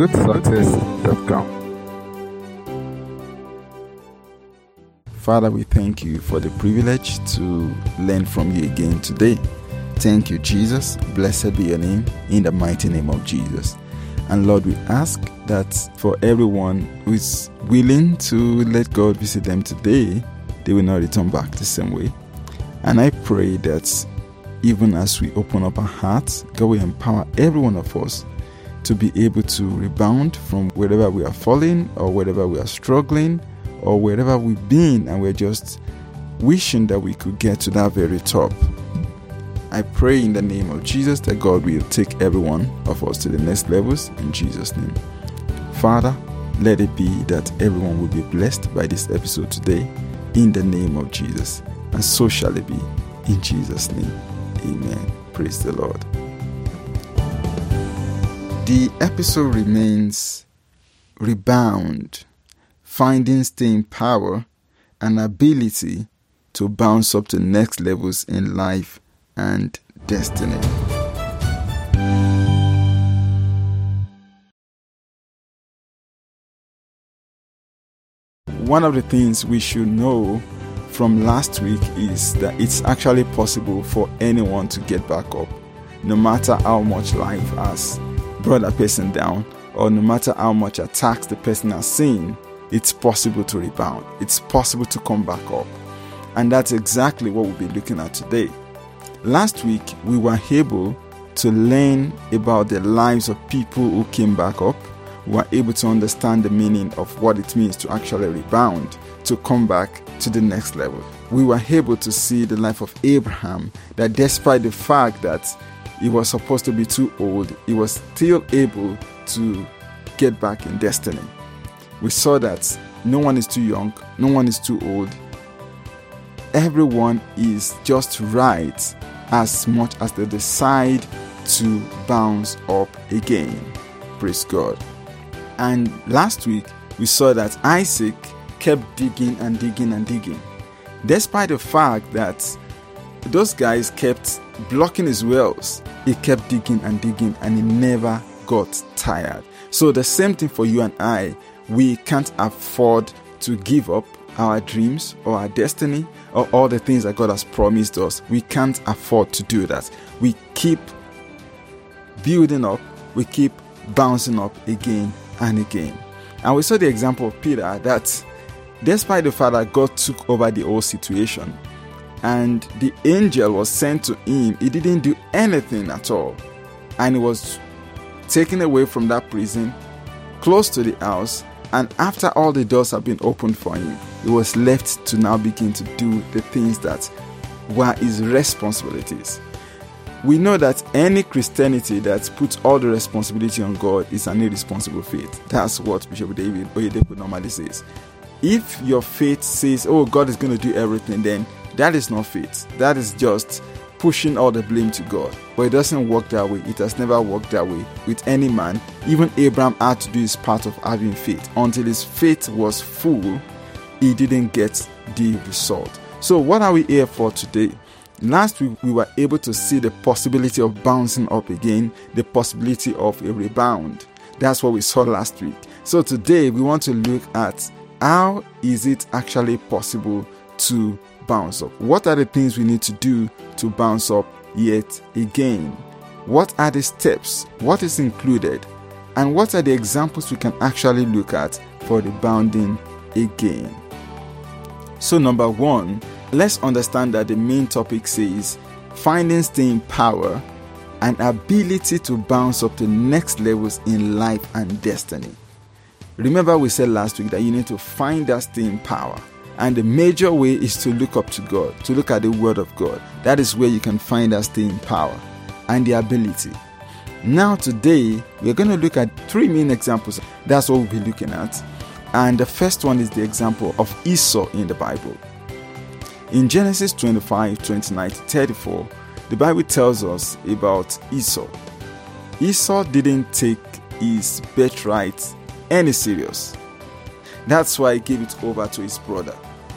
growthsuccess.com. Father, we thank you for the privilege to learn from you again today. Thank you, Jesus. Blessed be your name, in the mighty name of Jesus. And Lord, we ask that for everyone who is willing to let God visit them today, they will not return back the same way. And I pray that even as we open up our hearts, God will empower every one of us to be able to rebound from wherever we are falling, or wherever we are struggling, or wherever we've been, and we're just wishing that we could get to that very top. I pray in the name of Jesus that God will take every one of us to the next levels in Jesus' name. Father, let it be that everyone will be blessed by this episode today in the name of Jesus. And so shall it be in Jesus' name. Amen. Praise the Lord. The episode remains Rebound, finding staying power and ability to bounce up to next levels in life and destiny. One of the things we should know from last week is that it's actually possible for anyone to get back up, no matter how much life has brought a person down, or no matter how much attacks the person has seen. It's possible to rebound. It's possible to come back up. And that's exactly what we'll be looking at today. Last week, we were able to learn about the lives of people who came back up. We were able to understand the meaning of what it means to actually rebound, to come back to the next level. We were able to see the life of Abraham, that despite the fact that he was supposed to be too old, he was still able to get back in destiny. We saw that no one is too young, no one is too old. Everyone is just right as much as they decide to bounce up again. Praise God. And last week, we saw that Isaac kept digging and digging and digging. Despite the fact that those guys kept blocking his wells, he kept digging and digging, and he never got tired. So the same thing for you and I. We can't afford to give up our dreams or our destiny or all the things that God has promised us. We can't afford to do that. We keep building up. We keep bouncing up again and again. And we saw the example of Peter, that despite the fact that God took over the whole situation and the angel was sent to him, he didn't do anything at all. And he was taken away from that prison, close to the house. And after all the doors have been opened for him, he was left to now begin to do the things that were his responsibilities. We know that any Christianity that puts all the responsibility on God is an irresponsible faith. That's what Bishop David Oyedepo normally says. If your faith says, oh, God is going to do everything, then that is not faith. That is just pushing all the blame to God. But it doesn't work that way. It has never worked that way with any man. Even Abraham had to do his part of having faith. Until his faith was full, he didn't get the result. So what are we here for today? Last week, we were able to see the possibility of bouncing up again, the possibility of a rebound. That's what we saw last week. So today, we want to look at how is it actually possible to bounce up? What are the things we need to do to bounce up yet again? What are the steps? What is included? And what are the examples we can actually look at for rebounding again? So number one, let's understand that the main topic says finding staying power and ability to bounce up to next levels in life and destiny. Remember, we said last week that you need to find that staying power. And the major way is to look up to God, to look at the Word of God. That is where you can find that staying power and the ability. Now today, we're going to look at three main examples. That's what we'll be looking at. And the first one is the example of Esau in the Bible. In Genesis 25, 29 to 34, the Bible tells us about Esau. Esau didn't take his birthright any serious. That's why he gave it over to his brother.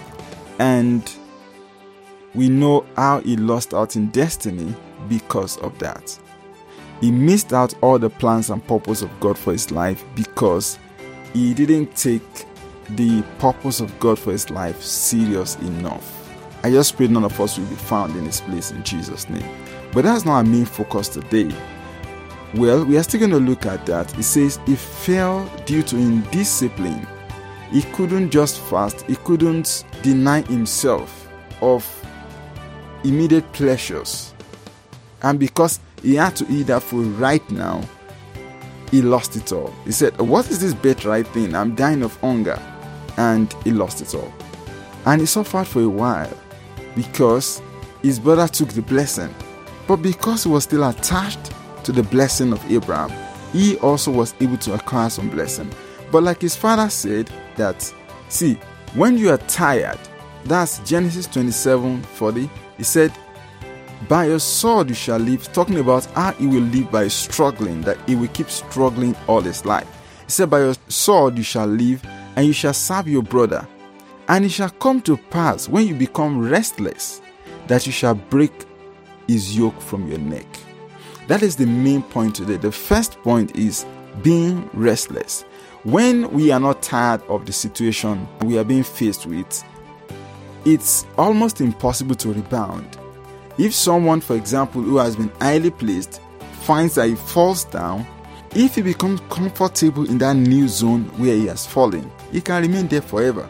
And we know how he lost out in destiny because of that. He missed out all the plans and purpose of God for his life because he didn't take the purpose of God for his life serious enough. I just pray none of us will be found in this place in Jesus' name. But that's not our main focus today. Well, we are still going to look at that. It says he fell due to indiscipline. He couldn't just fast. He couldn't deny himself of immediate pleasures. And because he had to eat that food right now, he lost it all. He said, what is this birthright thing? I'm dying of hunger. And he lost it all. And he suffered for a while because his brother took the blessing. But because he was still attached to the blessing of Abraham, he also was able to acquire some blessing. But like his father said, that, see, when you are tired, that's Genesis 27:40, he said, by your sword you shall live, talking about how he will live by struggling, that he will keep struggling all his life. He said, by your sword you shall live, and you shall serve your brother. And it shall come to pass, when you become restless, that you shall break his yoke from your neck. That is the main point today. The first point is being restless. When we are not tired of the situation we are being faced with, it's almost impossible to rebound. If someone, for example, who has been highly placed, finds that he falls down, if he becomes comfortable in that new zone where he has fallen, he can remain there forever.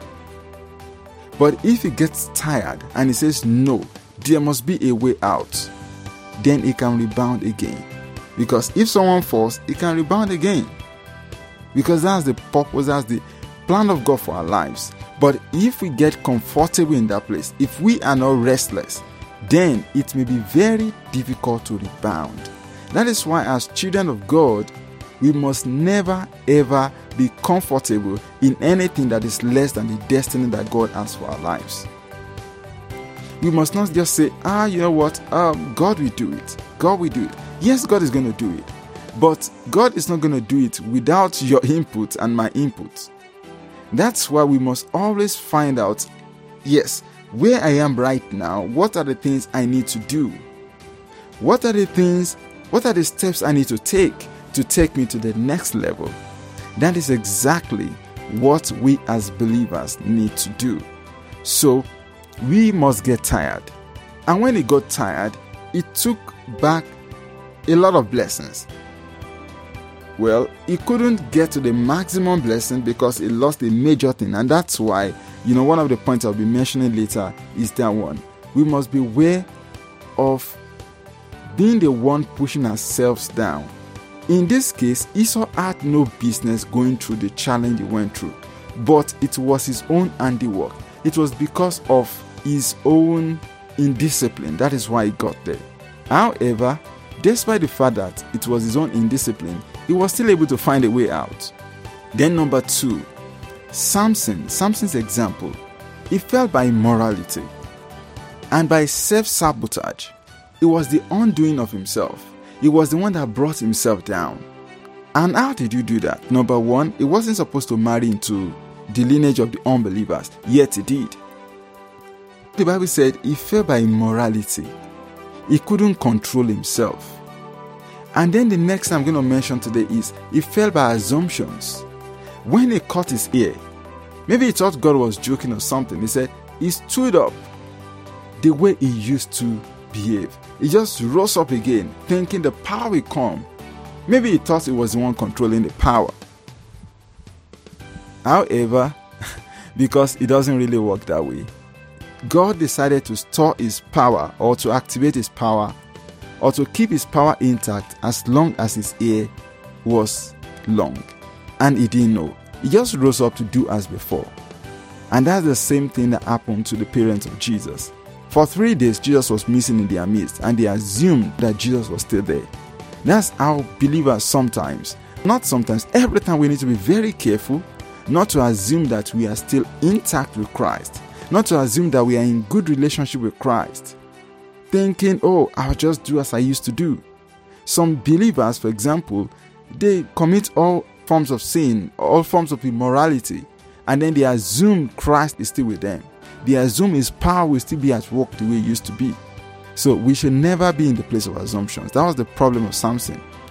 But if he gets tired and he says, no, there must be a way out, then he can rebound again. Because if someone falls, he can rebound again. Because that's the purpose, that's the plan of God for our lives. But if we get comfortable in that place, if we are not restless, then it may be very difficult to rebound. That is why as children of God, we must never ever be comfortable in anything that is less than the destiny that God has for our lives. We must not just say, you know what, God will do it. God will do it. Yes, God is going to do it. But God is not going to do it without your input and my input. That's why we must always find out, yes, where I am right now, what are the things I need to do? What are the steps I need to take me to the next level? That is exactly what we as believers need to do. So, we must get tired. And when he got tired, he took back a lot of blessings. Well, he couldn't get to the maximum blessing because he lost a major thing. And that's why, one of the points I'll be mentioning later is that one. We must beware of being the one pushing ourselves down. In this case, Esau had no business going through the challenge he went through. But it was his own handiwork. It was because of his own indiscipline. That is why he got there. However, despite the fact that it was his own indiscipline, he was still able to find a way out. Then number 2, Samson's example. He fell by immorality and by self-sabotage. It was the undoing of himself. He was the one that brought himself down. And how did you do that? Number 1, he wasn't supposed to marry into the lineage of the unbelievers, yet he did. The Bible said he fell by immorality. He couldn't control himself. And then the next I'm going to mention today is he fell by assumptions. When he cut his ear, maybe he thought God was joking or something. He said he stood up the way he used to behave. He just rose up again, thinking the power will come. Maybe he thought he was the one controlling the power. However, because it doesn't really work that way, God decided to store his power or to activate his power or to keep his power intact as long as his ear was long. And he didn't know. He just rose up to do as before. And that's the same thing that happened to the parents of Jesus. For 3 days, Jesus was missing in their midst, and they assumed that Jesus was still there. That's how believers sometimes, not sometimes, every time we need to be very careful not to assume that we are still intact with Christ, not to assume that we are in good relationship with Christ, thinking, I'll just do as I used to do. Some believers, for example, they commit all forms of sin, all forms of immorality, and then they assume Christ is still with them. They assume his power will still be at work the way it used to be. So we should never be in the place of assumptions. That was the problem of Samson.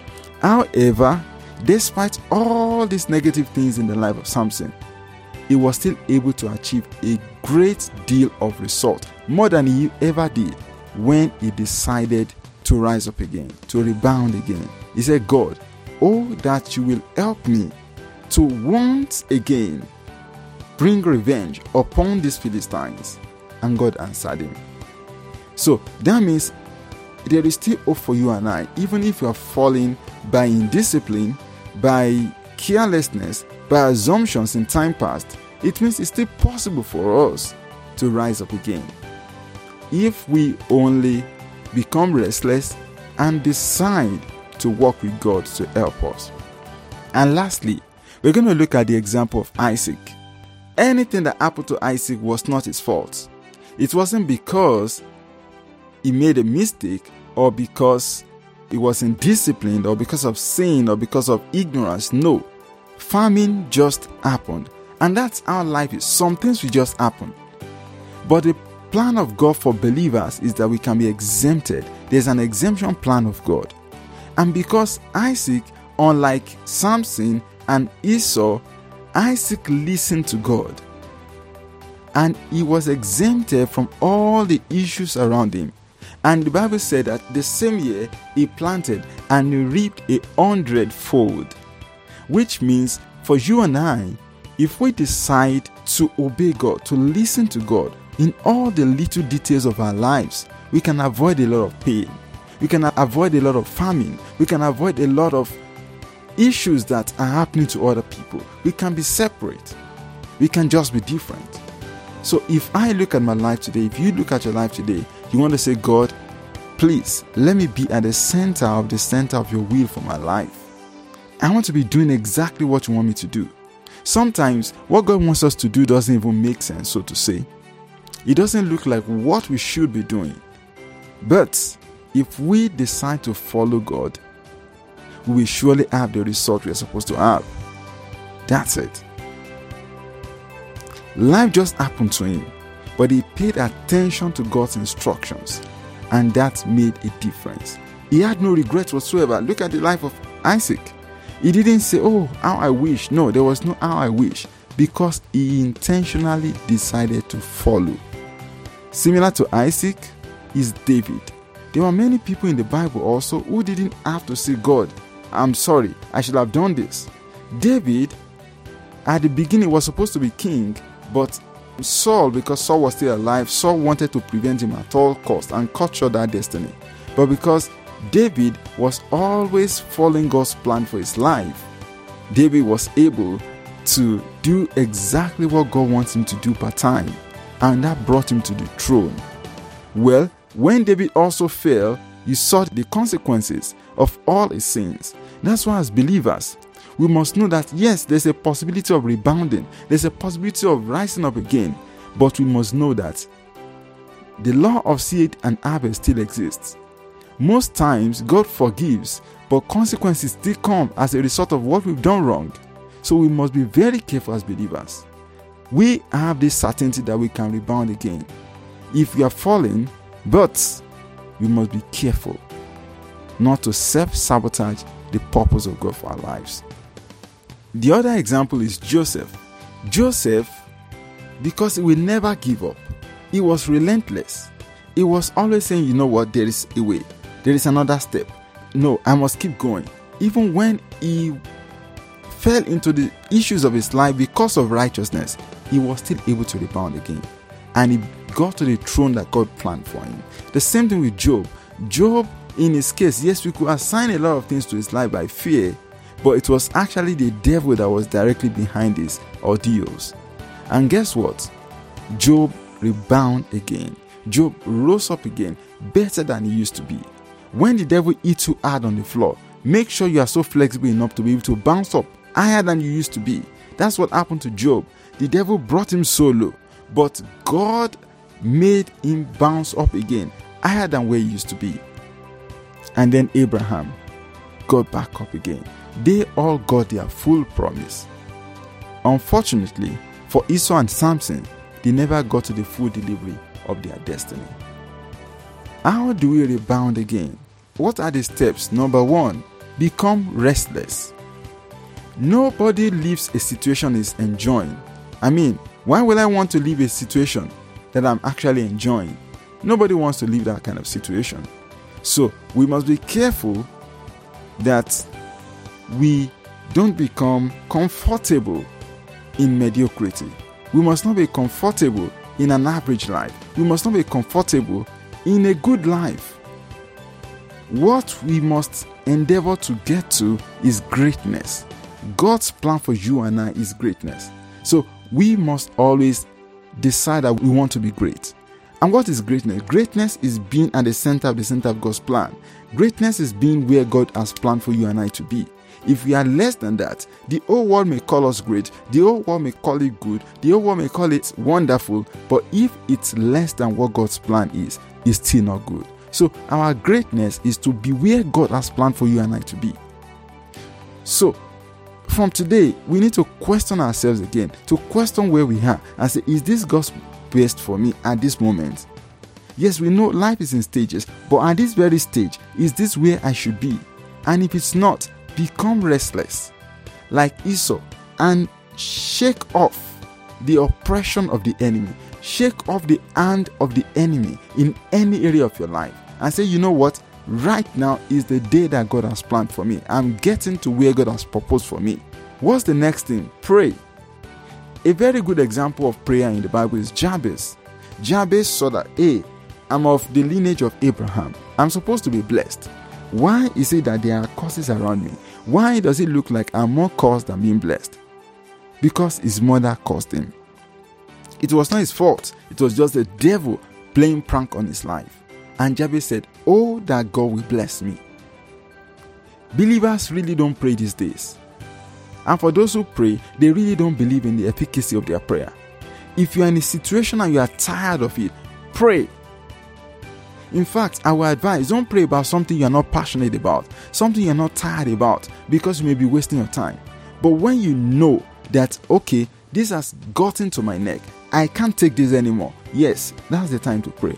However, despite all these negative things in the life of Samson, he was still able to achieve a great deal of result, more than he ever did when he decided to rise up again, to rebound again. He said, God, oh, that you will help me to once again bring revenge upon these Philistines. And God answered him. So that means there is still hope for you and I, even if you are falling by indiscipline, by carelessness, by assumptions in time past. It means it's still possible for us to rise up again, if we only become restless and decide to walk with God to help us. And lastly, we're going to look at the example of Isaac. Anything that happened to Isaac was not his fault. It wasn't because he made a mistake, or because he was indisciplined, or because of sin, or because of ignorance. No. Famine just happened. And that's how life is. Some things will just happen. But the plan of God for believers is that we can be exempted. There's an exemption plan of God. And because Isaac, unlike Samson and Esau, Isaac listened to God. And he was exempted from all the issues around him. And the Bible said that the same year he planted and he reaped 100-fold. Which means for you and I, if we decide to obey God, to listen to God in all the little details of our lives, we can avoid a lot of pain. We can avoid a lot of famine. We can avoid a lot of issues that are happening to other people. We can be separate. We can just be different. So if I look at my life today, if you look at your life today, you want to say, God, please let me be at the center of your will for my life. I want to be doing exactly what you want me to do. Sometimes what God wants us to do doesn't even make sense, so to say. It doesn't look like what we should be doing. But if we decide to follow God, we will surely have the result we are supposed to have. That's it. Life just happened to him, but he paid attention to God's instructions, and that made a difference. He had no regrets whatsoever. Look at the life of Isaac. He didn't say, oh, how I wish. No, there was no how I wish, because he intentionally decided to follow. Similar to Isaac is David. There were many people in the Bible also who didn't have to say, God, I'm sorry, I should have done this. David, at the beginning, was supposed to be king, but Saul, because Saul was still alive, Saul wanted to prevent him at all costs and cut short that destiny. But because David was always following God's plan for his life, David was able to do exactly what God wants him to do per time, and that brought him to the throne. Well, when David also fell, you saw the consequences of all his sins. That's why as believers, we must know that yes, there's a possibility of rebounding, there's a possibility of rising up again, but we must know that the law of seed and harvest still exists. Most times, God forgives, but consequences still come as a result of what we've done wrong. So we must be very careful as believers. We have this certainty that we can rebound again if we are falling, but we must be careful not to self-sabotage the purpose of God for our lives. The other example is Joseph. Joseph, because he will never give up, he was relentless. He was always saying, you know what, there is a way. There is another step. No, I must keep going. Even when he fell into the issues of his life because of righteousness, he was still able to rebound again. And he got to the throne that God planned for him. The same thing with Job. Job, in his case, yes, we could assign a lot of things to his life by fear, but it was actually the devil that was directly behind his ordeals. And guess what? Job rebounded again. Job rose up again, better than he used to be. When the devil hits you hard on the floor, make sure you are so flexible enough to be able to bounce up higher than you used to be. That's what happened to Job. The devil brought him so low, but God made him bounce up again, higher than where he used to be. And then Abraham got back up again. They all got their full promise. Unfortunately, for Esau and Samson, they never got to the full delivery of their destiny. How do we rebound again? What are the steps? Number one, become restless. Nobody leaves a situation is enjoying. I mean, why will I want to leave a situation that I'm actually enjoying? Nobody wants to leave that kind of situation. So we must be careful that we don't become comfortable in mediocrity. We must not be comfortable in an average life. We must not be comfortable in a good life. What we must endeavor to get to is greatness. God's plan for you and I is greatness. So we must always decide that we want to be great. And what is greatness? Greatness is being at the center of God's plan. Greatness is being where God has planned for you and I to be. If we are less than that, the whole world may call us great, the whole world may call it good, the whole world may call it wonderful, but if it's less than what God's plan is, it's still not good. So our greatness is to be where God has planned for you and I to be. So from today, we need to question ourselves again, to question where we are and say, is this God's best for me at this moment? Yes, we know life is in stages, but at this very stage, is this where I should be? And if it's not, become restless like Esau and shake off the oppression of the enemy. Shake off the hand of the enemy in any area of your life and say, you know what? Right now is the day that God has planned for me. I'm getting to where God has proposed for me. What's the next thing? Pray. A very good example of prayer in the Bible is Jabez. Jabez saw that, hey, I'm of the lineage of Abraham. I'm supposed to be blessed. Why is it that there are curses around me? Why does it look like I'm more cursed than being blessed? Because his mother cursed him. It was not his fault. It was just the devil playing prank on his life. And Jabez said, oh, that God will bless me. Believers really don't pray these days. And for those who pray, they really don't believe in the efficacy of their prayer. If you are in a situation and you are tired of it, pray. In fact, I will advise, don't pray about something you are not passionate about, something you are not tired about, because you may be wasting your time. But when you know that, okay, this has gotten to my neck, I can't take this anymore, yes, that's the time to pray.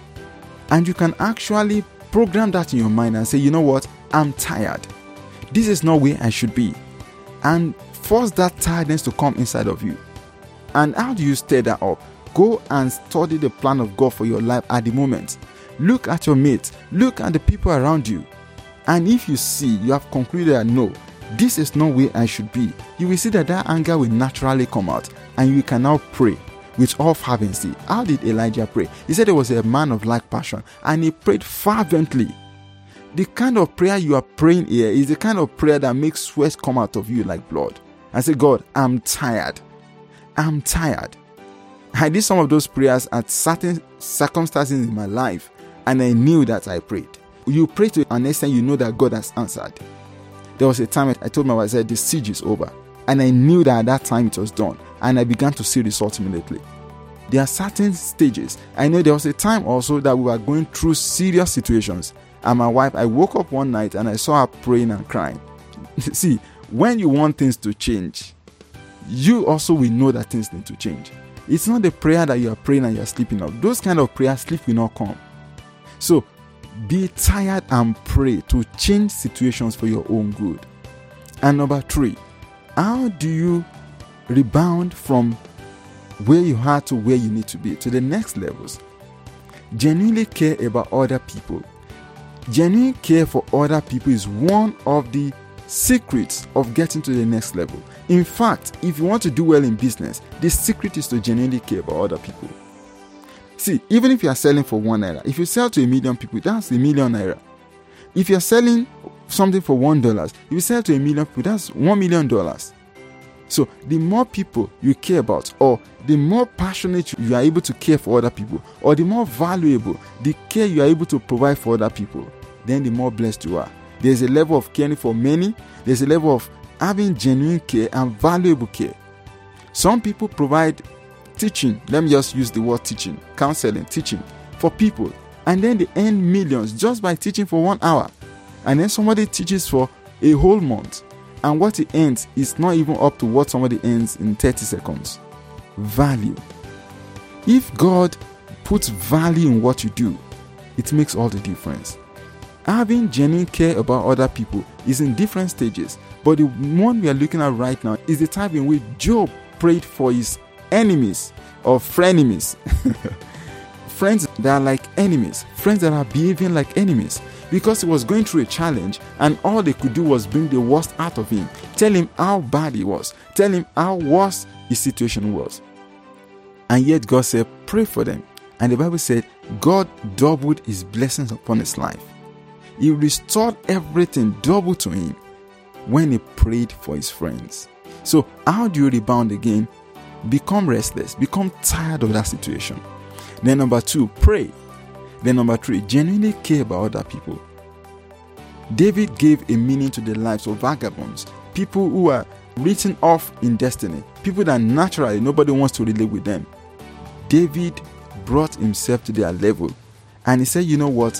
And you can actually program that in your mind and say, you know what, I'm tired. This is not where I should be. And force that tiredness to come inside of you. And how do you stir that up? Go and study the plan of God for your life at the moment. Look at your mates. Look at the people around you. And if you see, you have concluded that no, this is not where I should be, you will see that anger will naturally come out. And you can now pray with all fervency. How did Elijah pray? He said he was a man of like passion. And he prayed fervently. The kind of prayer you are praying here is the kind of prayer that makes sweat come out of you like blood. I say, God, I'm tired. I'm tired. I did some of those prayers at certain circumstances in my life, and I knew that I prayed. You pray to an extent you know that God has answered. There was a time I told my wife, I said, the siege is over. And I knew that at that time it was done. And I began to see results immediately. There are certain stages. I know there was a time also that we were going through serious situations. And my wife, I woke up one night and I saw her praying and crying. See, when you want things to change, you also will know that things need to change. It's not the prayer that you are praying and you are sleeping up. Those kind of prayers, sleep will not come. So, be tired and pray to change situations for your own good. And number 3, how do you rebound from where you are to where you need to be, to the next levels? Genuinely care about other people. Genuine care for other people is one of the secrets of getting to the next level. In fact, if you want to do well in business, the secret is to genuinely care about other people. See, even if you are selling for 1 naira, if you sell to 1 million people, that's 1 million naira. If you are selling something for $1, if you sell to 1 million people, that's $1 million. So the more people you care about, or the more passionate you are able to care for other people, or the more valuable the care you are able to provide for other people, then the more blessed you are. There's a level of caring for many. There's a level of having genuine care and valuable care. Some people provide teaching. Let me just use the word teaching, counseling, teaching for people. And then they earn millions just by teaching for 1 hour. And then somebody teaches for a whole month. And what he earns is not even up to what somebody earns in 30 seconds. Value. If God puts value in what you do, it makes all the difference. Having genuine care about other people is in different stages, but the one we are looking at right now is the type in which Job prayed for his enemies or frenemies. Friends that are like enemies, friends that are behaving like enemies, because he was going through a challenge and all they could do was bring the worst out of him, tell him how bad he was, tell him how worse his situation was. And yet God said, pray for them. And the Bible said, God doubled his blessings upon his life. He restored everything double to him when he prayed for his friends. So how do you rebound again? Become restless, become tired of that situation. Then number 2, pray. Then number 3, genuinely care about other people. David gave a meaning to the lives of vagabonds, people who are written off in destiny, people that naturally nobody wants to relate with them. David brought himself to their level and he said, you know what?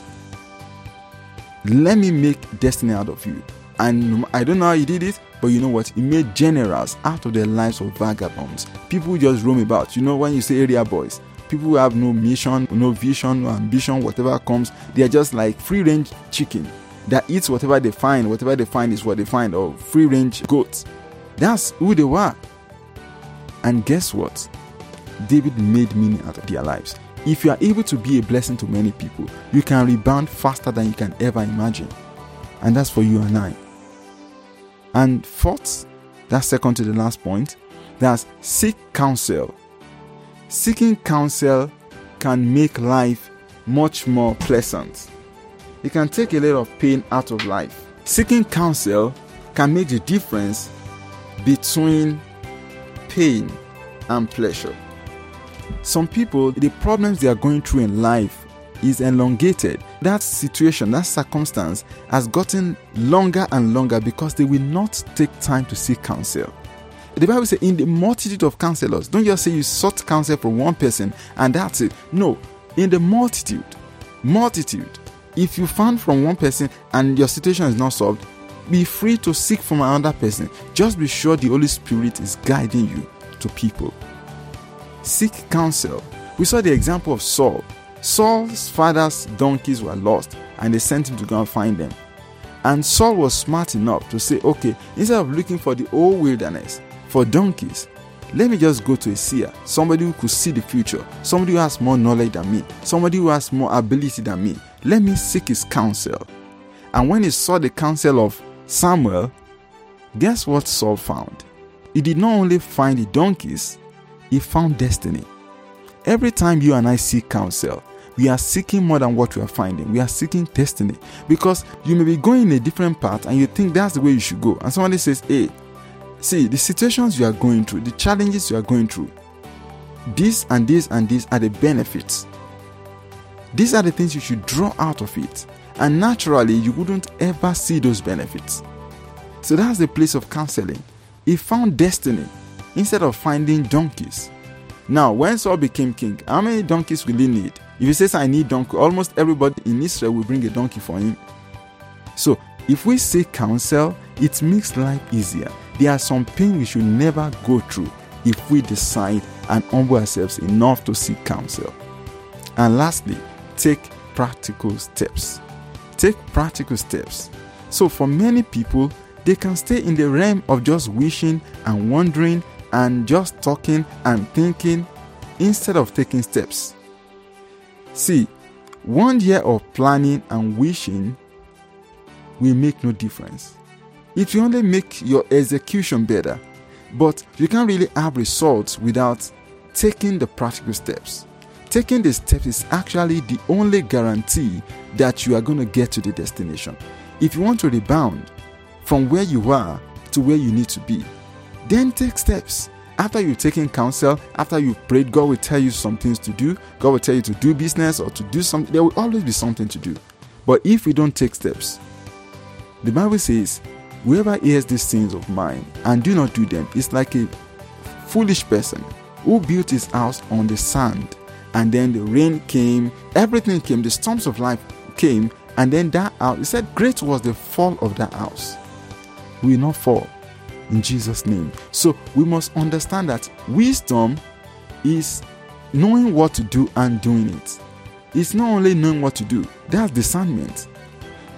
Let me make destiny out of you. And I don't know how he did it, but you know what? He made generals out of the lives of vagabonds. People who just roam about. You know, when you say area boys, people who have no mission, no vision, no ambition, whatever comes, they are just like free-range chicken that eats whatever they find. Whatever they find is what they find, or free-range goats. That's who they were. And guess what? David made meaning out of their lives. If you are able to be a blessing to many people, you can rebound faster than you can ever imagine. And that's for you and I. And fourth, that's second to the last point, that's seek counsel. Seeking counsel can make life much more pleasant. It can take a lot of pain out of life. Seeking counsel can make the difference between pain and pleasure. Some people, the problems they are going through in life is elongated. That situation, that circumstance has gotten longer and longer because they will not take time to seek counsel. The Bible says, in the multitude of counselors, don't just say you sought counsel from one person and that's it. No, in the multitude. If you found from one person and your situation is not solved, be free to seek from another person. Just be sure the Holy Spirit is guiding you to people. Seek counsel. We saw the example of Saul. Saul's father's donkeys were lost and they sent him to go and find them. And Saul was smart enough to say, okay, instead of looking for the whole wilderness for donkeys, let me just go to a seer, somebody who could see the future, somebody who has more knowledge than me, somebody who has more ability than me. Let me seek his counsel. And when he saw the counsel of Samuel, guess what Saul found? He did not only find the donkeys, he found destiny. Every time you and I seek counsel, we are seeking more than what we are finding. We are seeking destiny. Because you may be going in a different path and you think that's the way you should go. And somebody says, hey, see, the situations you are going through, the challenges you are going through, this and this and this are the benefits. These are the things you should draw out of it. And naturally, you wouldn't ever see those benefits. So that's the place of counseling. He found destiny instead of finding donkeys. Now, when Saul became king, how many donkeys will he need? If he says, I need donkey, almost everybody in Israel will bring a donkey for him. So, if we seek counsel, it makes life easier. There are some pain we should never go through if we decide and humble ourselves enough to seek counsel. And lastly, take practical steps. Take practical steps. So for many people, they can stay in the realm of just wishing and wondering and just talking and thinking instead of taking steps. See, 1 year of planning and wishing will make no difference. It will only make your execution better, but you can't really have results without taking the practical steps. Taking the steps is actually the only guarantee that you are going to get to the destination. If you want to rebound from where you are to where you need to be, then take steps. After you've taken counsel, after you've prayed, God will tell you some things to do. God will tell you to do business or to do something. There will always be something to do. But if we don't take steps, the Bible says, whoever hears these things of mine and do not do them is like a foolish person who built his house on the sand. And then the rain came, everything came, the storms of life came, and then that house, he said, great was the fall of that house. We will not fall in Jesus' name. So we must understand that wisdom is knowing what to do and doing it. It's not only knowing what to do, that's discernment.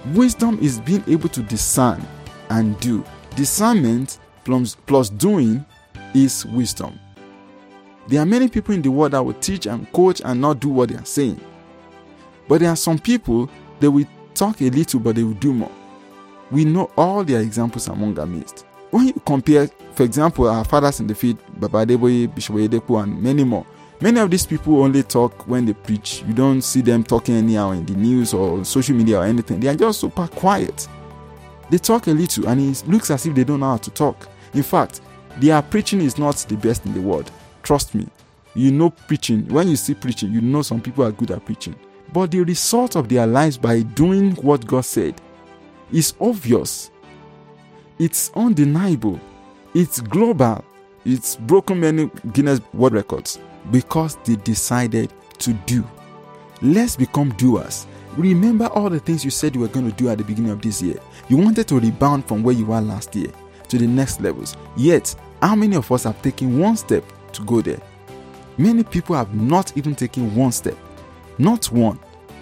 Wisdom is being able to discern and do. Discernment plus doing is wisdom. There are many people in the world that will teach and coach and not do what they are saying. But there are some people that will talk a little but they will do more. We know all their examples among our midst. When you compare, for example, our fathers in the faith, Baba Adeboye, Bishop Oyedepo, and many more, many of these people only talk when they preach. You don't see them talking anyhow in the news or social media or anything. They are just super quiet. They talk a little and it looks as if they don't know how to talk. In fact, their preaching is not the best in the world. Trust me. You know preaching. When you see preaching, you know some people are good at preaching. But the result of their lives by doing what God said is obvious. It's undeniable. It's global. It's broken many Guinness World Records because they decided to do. Let's become doers. Remember all the things you said you were going to do at the beginning of this year. You wanted to rebound from where you were last year to the next levels. Yet, how many of us have taken one step to go there? Many people have not even taken one step. Not one.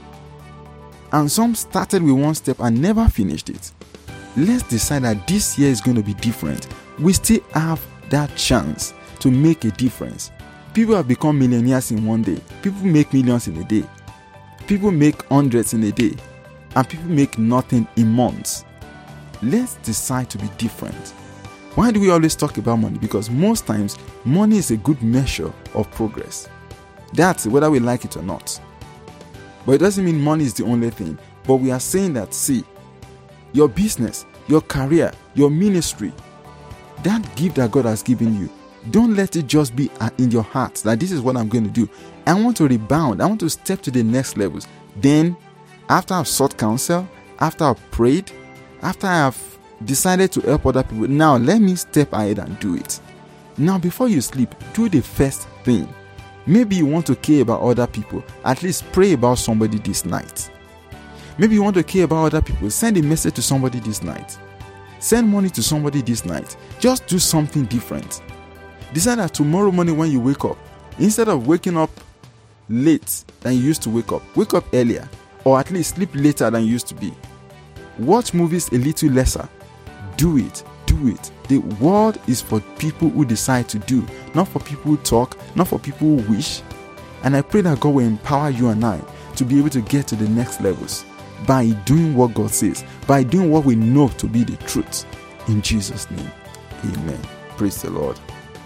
And some started with one step and never finished it. Let's decide that this year is going to be different. We still have that chance to make a difference. People have become millionaires in one day. People make millions in a day. People make hundreds in a day. And people make nothing in months. Let's decide to be different. Why do we always talk about money? Because most times, money is a good measure of progress. That's whether we like it or not. But it doesn't mean money is the only thing. But we are saying that, see, your business, your career, your ministry, that gift that God has given you, don't let it just be in your heart that this is what I'm going to do. I want to rebound. I want to step to the next levels. Then, after I've sought counsel, after I've prayed, after I have decided to help other people, now let me step ahead and do it. Now, before you sleep, do the first thing. Maybe you want to care about other people. At least pray about somebody this night. Maybe you want to care about other people. Send a message to somebody this night. Send money to somebody this night. Just do something different. Decide that tomorrow morning when you wake up, instead of waking up late than you used to wake up earlier. Or at least sleep later than you used to be. Watch movies a little lesser. Do it. Do it. The world is for people who decide to do, not for people who talk, not for people who wish. And I pray that God will empower you and I to be able to get to the next levels by doing what God says, by doing what we know to be the truth. In Jesus' name, amen. Praise the Lord.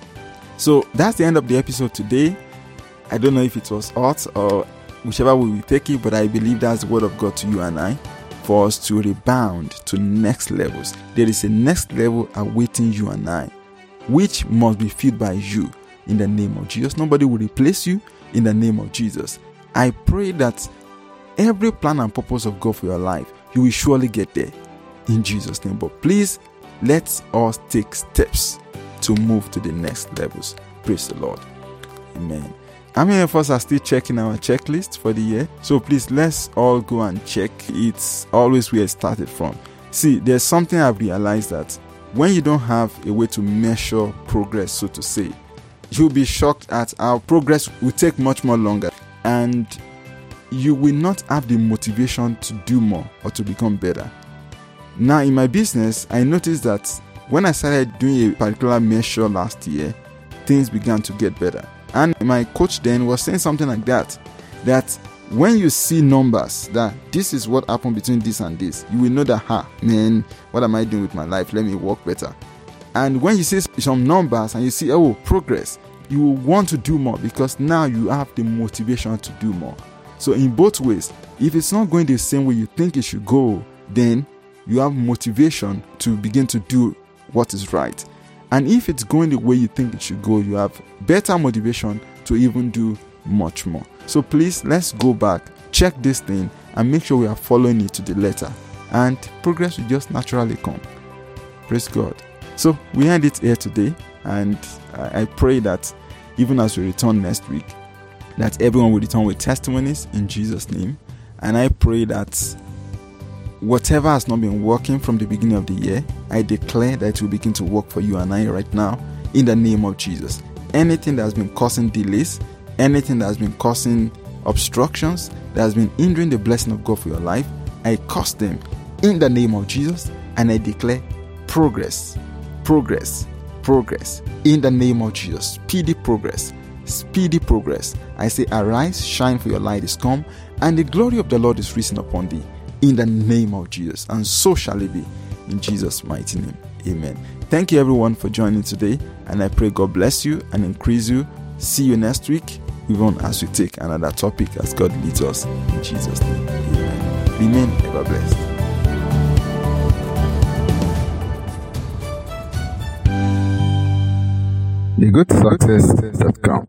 So that's the end of the episode today. I don't know if it was hot or whichever way we take it, but I believe that's the word of God to you and I, for us to rebound to next levels. There is a next level awaiting you and I, which must be filled by you in the name of Jesus. Nobody will replace you in the name of Jesus. I pray that every plan and purpose of God for your life, you will surely get there in Jesus' name. But please, let us take steps to move to the next levels. Praise the Lord. Amen. How many of us are still checking our checklist for the year? So please, let's all go and check. It's always where it started from. See, there's something I've realized that when you don't have a way to measure progress, so to say, you'll be shocked at how progress will take much more longer. And you will not have the motivation to do more or to become better. Now, in my business, I noticed that when I started doing a particular measure last year, things began to get better. And my coach then was saying something like that when you see numbers, that this is what happened between this and this, you will know that, man, what am I doing with my life? Let me work better. And when you see some numbers and you see, progress, you will want to do more because now you have the motivation to do more. So in both ways, if it's not going the same way you think it should go, then you have motivation to begin to do what is right. And if it's going the way you think it should go, you have better motivation to even do much more. So please, let's go back, check this thing, and make sure we are following it to the letter. And progress will just naturally come. Praise God. So we end it here today. And I pray that even as we return next week, that everyone will return with testimonies in Jesus' name. And I pray that whatever has not been working from the beginning of the year, I declare that it will begin to work for you and I right now in the name of Jesus. Anything that has been causing delays, anything that has been causing obstructions, that has been hindering the blessing of God for your life, I curse them in the name of Jesus, and I declare progress, progress, progress in the name of Jesus. Speedy progress, speedy progress. I say, arise, shine, for your light is come, and the glory of the Lord is risen upon thee in the name of Jesus. And so shall it be in Jesus' mighty name. Amen. Thank you everyone for joining today, and I pray God bless you and increase you. See you next week, even as we take another topic as God leads us in Jesus' name. Amen. Remain ever blessed. TheGoodSuccess.com